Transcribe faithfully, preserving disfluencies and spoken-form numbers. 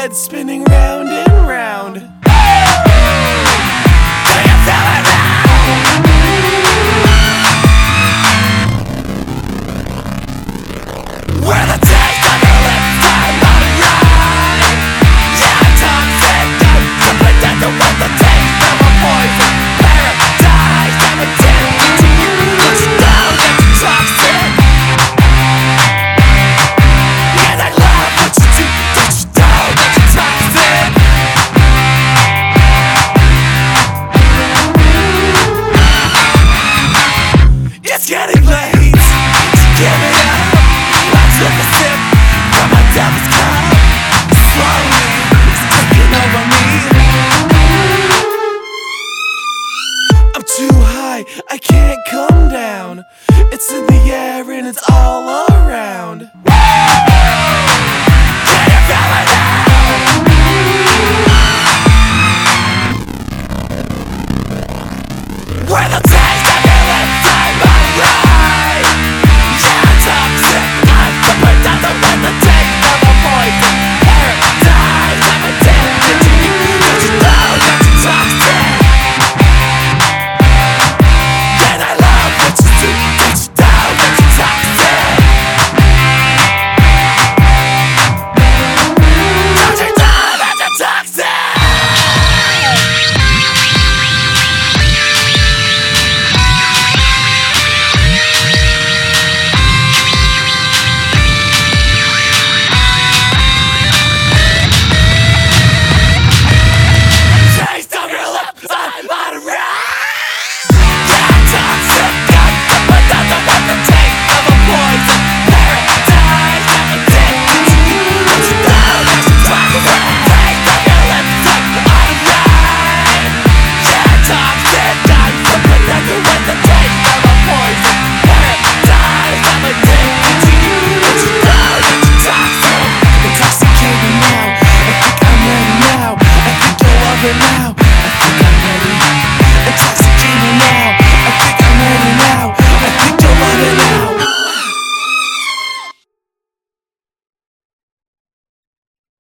head spinning round and round. Do you feel it now? Where the taste on your lips time on the ride. Yeah, toxic, to pretend to want the taste of a poison paradise. I'm addicted to you, but you know that you're toxic. Yes, I love what you do, but you know that you're toxic. It's getting late to give it up. I took a sip from my devil's cup. Slowly, it's taking over me. I'm too high, I can't come down. It's in the air and it's all around.